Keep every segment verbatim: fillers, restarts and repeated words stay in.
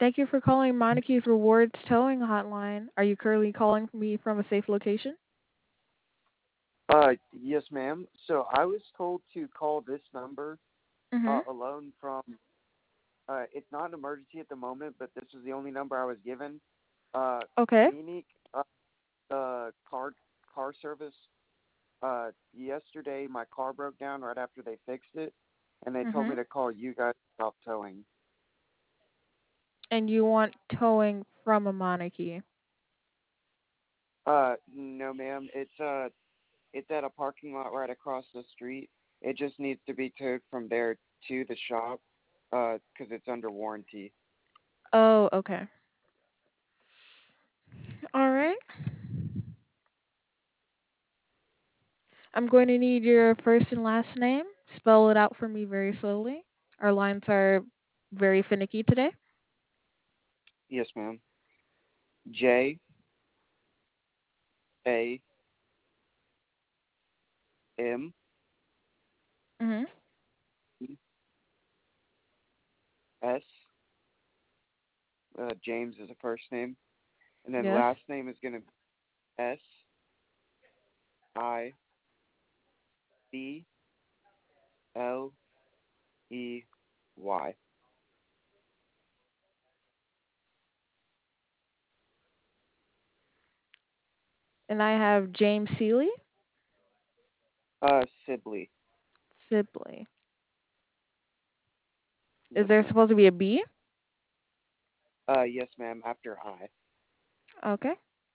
Thank you for calling Monarchy's Rewards Towing Hotline. Are you currently calling me from a safe location? Uh, yes, ma'am. So I was told to call this number Mm-hmm. uh, alone from. Uh, it's not an emergency at the moment, but this was the only number I was given. Uh, Okay. Scenic, uh, the car car service. Uh, yesterday my car broke down right after they fixed it, and they told Mm-hmm. me to call you guys about towing. And you want towing from a Monarchy. Uh, no, ma'am. It's uh, it's at a parking lot right across the street. It just needs to be towed from there to the shop, uh, because it's under warranty. Oh, okay. All right. I'm going to need your first and last name. Spell it out for me very slowly. Our lines are very finicky today. Yes, ma'am. J A M Mm-hmm. E S. Uh, James is the first name, and then Yes. last name is gonna be S I B L E Y. And I have James Seeley, Uh, Sibley. Sibley. Is Yes, there ma'am. supposed to be a B? Uh, yes, ma'am. After I, Okay.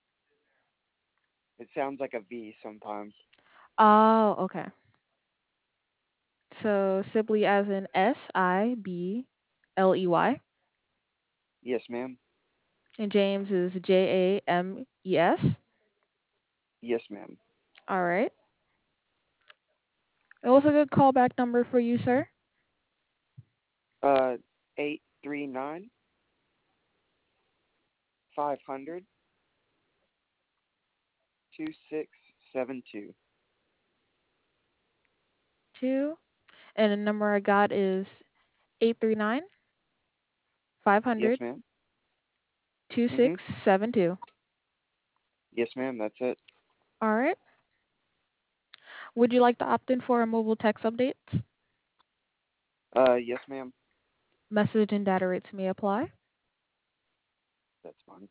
it sounds like a V sometimes. Oh, okay. So Sibley as in S I B L E Y. Yes, ma'am. And James is J A M E S. Yes, ma'am. All right. And what's a good callback number for you, sir? Uh, eight three nine five hundred two six seven two. Two. And the number I got is eight three nine five Yes, hundred ma'am. two Mhm. six seven two. Yes, ma'am. That's it. All right. Would you like to opt in for a mobile text updates? Uh, yes, ma'am. Message and data rates may apply. That's fine.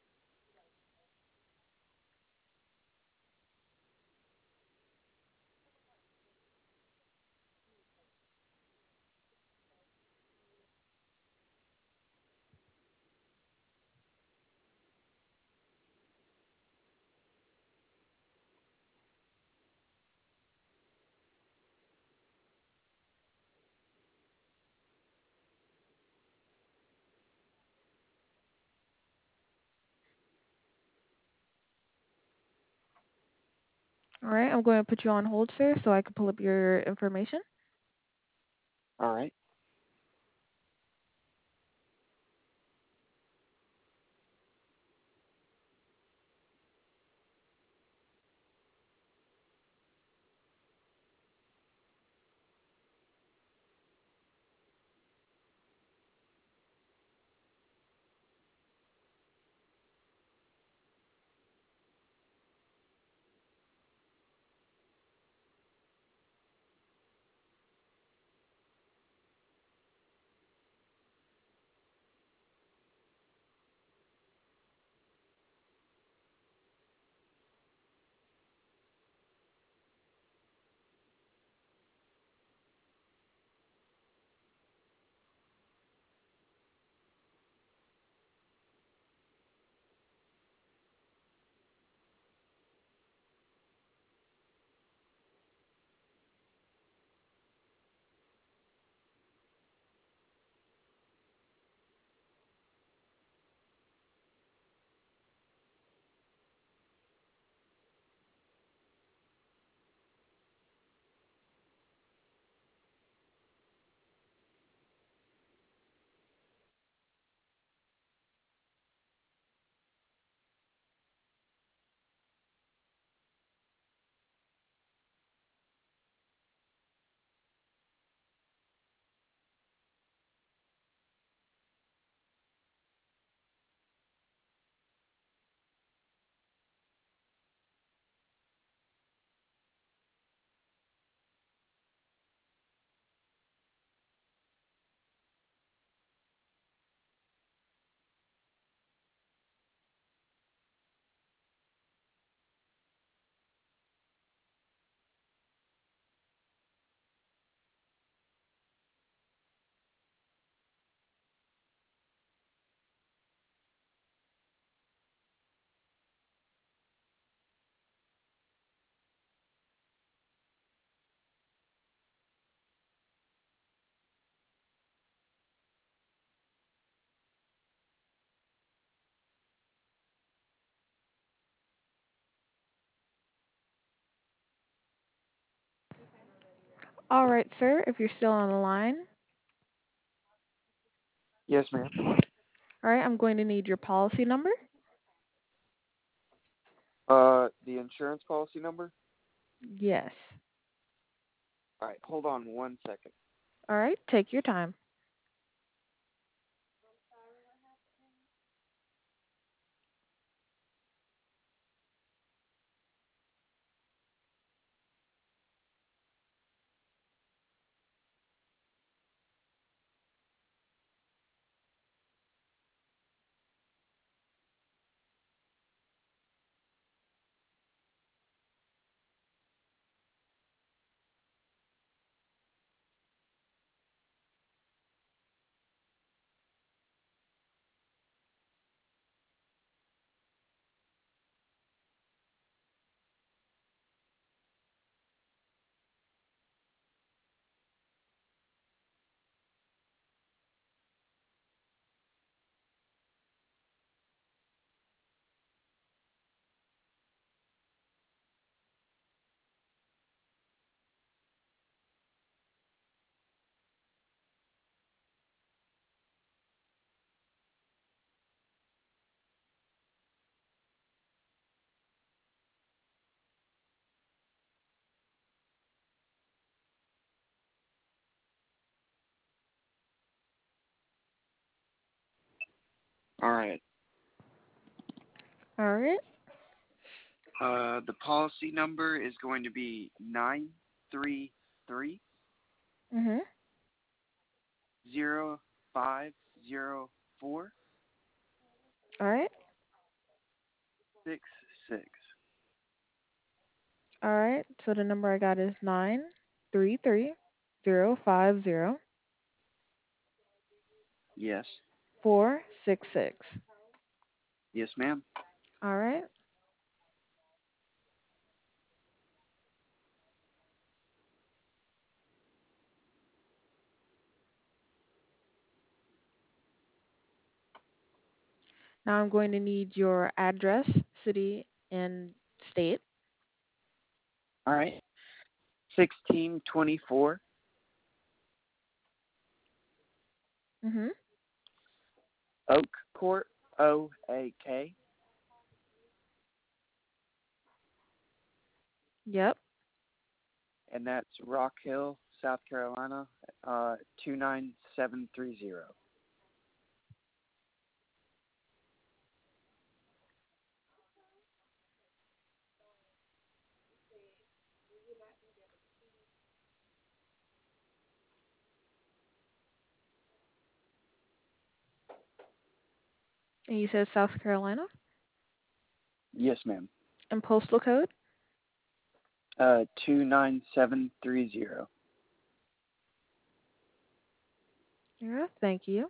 All right. I'm going to put you on hold, sir, so I can pull up your information. All right. All right, sir, if you're still on the line. Yes, ma'am. All right, I'm going to need your policy number. Uh, the insurance policy number. Yes. All right, hold on one second. All right, take your time. All right. All right. Uh, the policy number is going to be nine three three Mhm. zero five zero four All right. six six. All right. So the number I got is nine three three zero five zero Yes. four six six. Yes, ma'am. All right. Now I'm going to need your address, city, and state. All right. Sixteen twenty four Mhm. Oak Court, O A K, Yep. and that's Rock Hill, South Carolina, uh, two nine seven three zero. And you said South Carolina Yes, ma'am. and postal code. Uh, two nine seven three zero. Yeah. Thank you.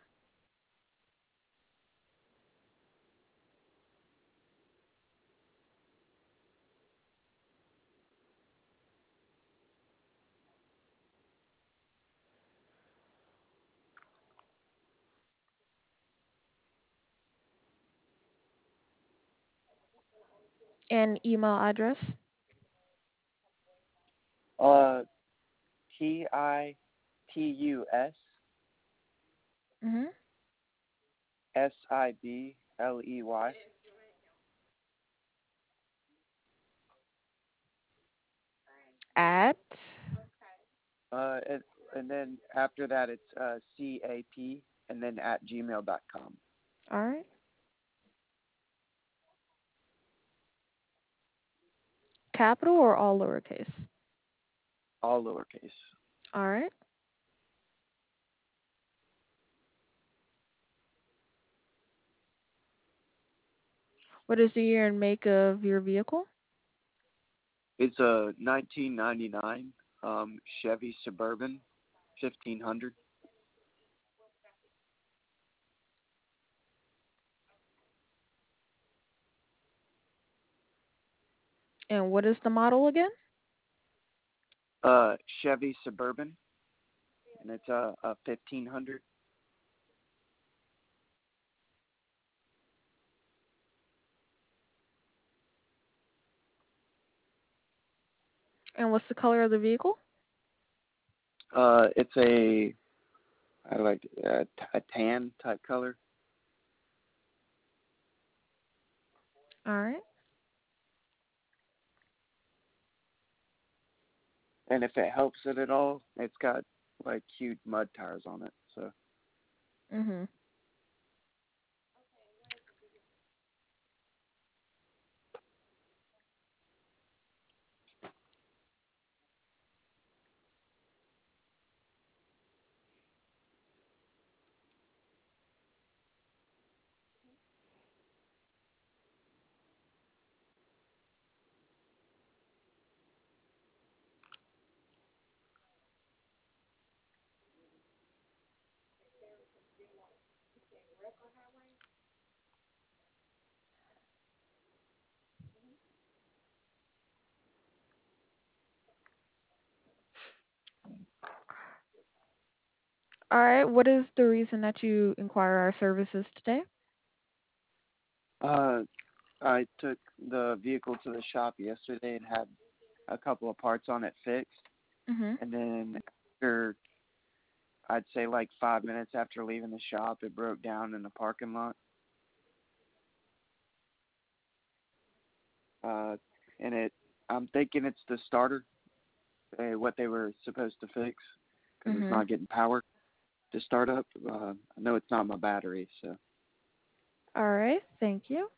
And email address. Uh, T I T U S Mhm. S I B L E Y. At. Uh, and, and then after that, it's uh, C A P, and then at gmail dot com. All right. Capital or all lowercase. All lowercase. All right. What is the year and make of your vehicle? It's a nineteen ninety-nine um, Chevy Suburban fifteen hundred. And what is the model again? Uh, Chevy Suburban, and it's a, a fifteen hundred. And what's the color of the vehicle? Uh, it's a I like a, a tan type color, All right. and if it helps it at all, it's got like huge mud tires on it. So, Mhm. All right. What is the reason that you inquire our services today? uh, I took the vehicle to the shop yesterday and had a couple of parts on it fixed, Mhm. and then after I'd say like five minutes after leaving the shop, it broke down in the parking lot. Uh, and it, I'm thinking it's the starter, uh, what they were supposed to fix, because it's Mhm. not getting power to start up. Uh, I know it's not my battery, so. All right. Thank you.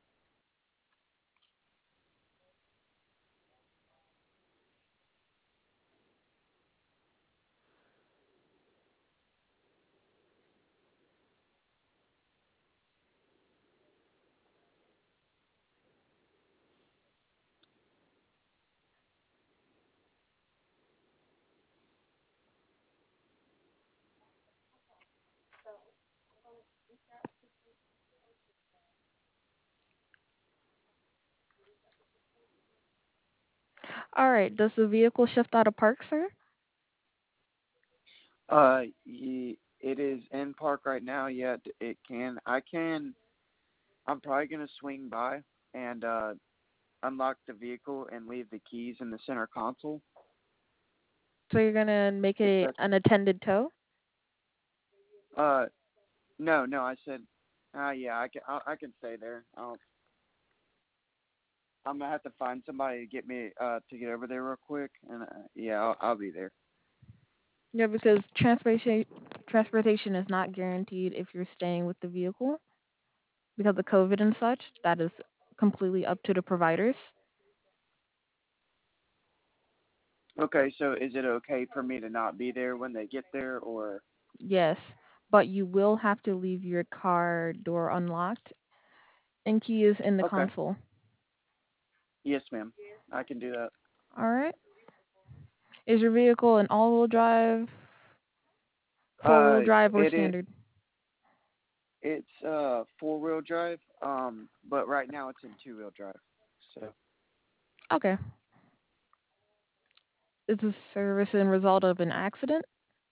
All right. Does the vehicle shift out of park, sir? Uh, ye, it is in park right now. Yet it can. I can. I'm probably gonna swing by and uh, unlock the vehicle and leave the keys in the center console. So you're gonna make If it that's an attended tow? uh, no, no. I said, uh, yeah, I can. I, I can stay there. I'll, I'm gonna have to find somebody to get me uh to get over there real quick, and uh, yeah, I'll, I'll be there. Yeah, because transportation transportation is not guaranteed if you're staying with the vehicle because of COVID and such. That is completely up to the providers. Okay, so is it okay for me to not be there when they get there, or Yes, but you will have to leave your car door unlocked and keys in the okay? console. Yes, ma'am. I can do that. All right. Is your vehicle an all-wheel drive, four-wheel Uh, drive, or it is. standard? It's uh four wheel drive. Um, but right now it's in two wheel drive. So Okay. Is this service a result of an accident?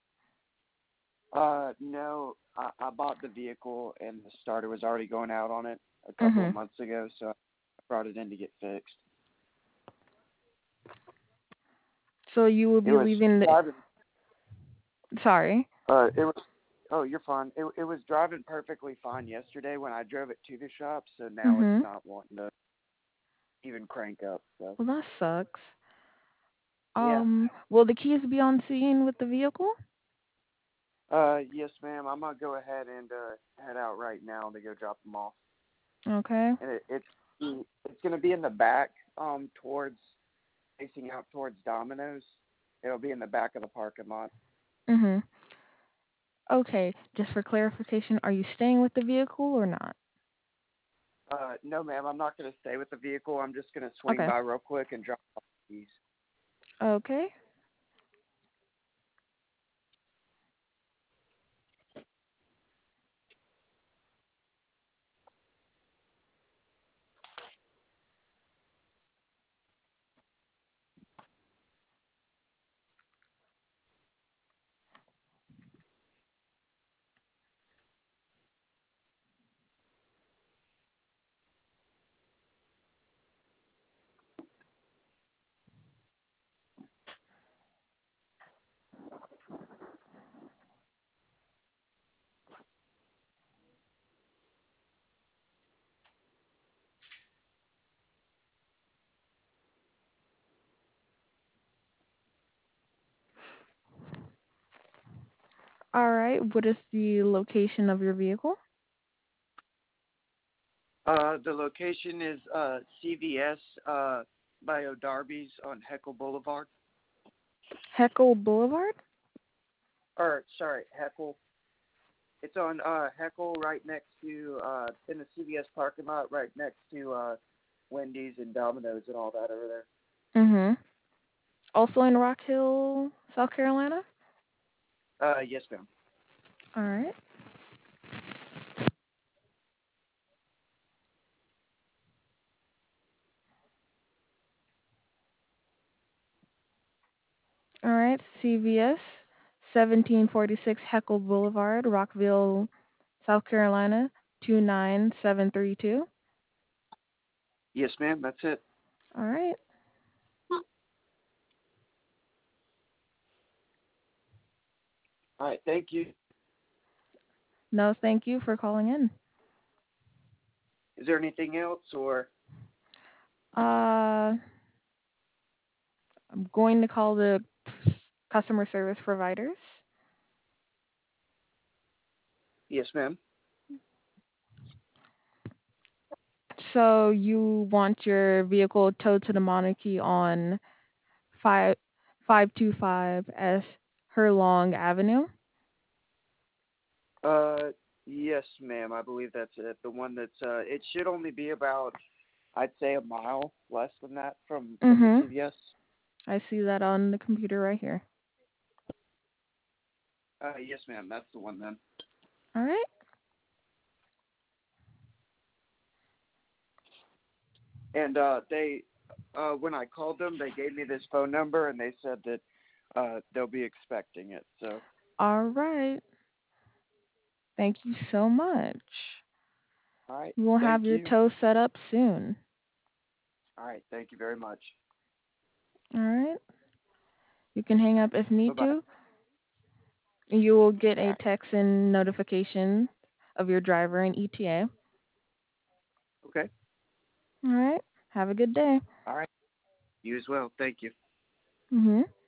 uh no, I, I bought the vehicle and the starter was already going out on it a couple of Mm-hmm. months ago, so I brought it in to get fixed. So you will It be was leaving the. driving. Sorry. Uh, it was. Oh, you're fine. It it was driving perfectly fine yesterday when I drove it to the shop. So now it's Mm-hmm. not wanting to even crank up. So Well, that sucks. yeah. Um, will the keys be on scene with the vehicle? Uh, yes, ma'am. I'm gonna go ahead and uh, head out right now to go drop them off. Okay. And it, it's it's gonna be in the back, um, towards facing out towards Domino's. It'll be in the back of the parking lot. Mm-hmm. Okay. Just for clarification, are you staying with the vehicle or not? Uh, no, ma'am. I'm not gonna stay with the vehicle. I'm just gonna swing Okay. by real quick and drop off the keys. Okay. right. What is the location of your vehicle? Uh, the location is uh, C V S uh, by O'Darby's on Heckle Boulevard. Heckle Boulevard? Or sorry, Heckle. It's on uh, Heckle, right next to uh, in the C V S parking lot, right next to uh, Wendy's and Domino's and all that over there. Mm-hmm. Also in Rock Hill, South Carolina? Uh, yes, ma'am. All right. All right. C V S, seventeen forty-six Heckle Boulevard, Rockville, South Carolina, two nine seven three two. Yes, ma'am. That's it. All right. All right. Thank you. No, thank you for calling in. Is there anything else, or Uh, I'm going to call the customer service providers. yes, ma'am? So you want your vehicle towed to the Monarchy on five five two five S Herlong Avenue? Uh, yes, ma'am. I believe that's it. The one that's uh, it should only be about, I'd say, a mile less than that from from the Mm-hmm. C V S. I see that on the computer right here. Uh, yes, ma'am. That's the one then. All right. And uh, they, uh, when I called them, they gave me this phone number and they said that uh, they'll be expecting it. So, All right. Thank you so much. all right. We will Thank have your you. tow set up soon. All right. Thank you very much. All right. You can hang up if Bye need bye. to. You will get All a right. text and notification of your driver and E T A. Okay. All right. Have a good day. All right. You as well. Thank you. Mhm.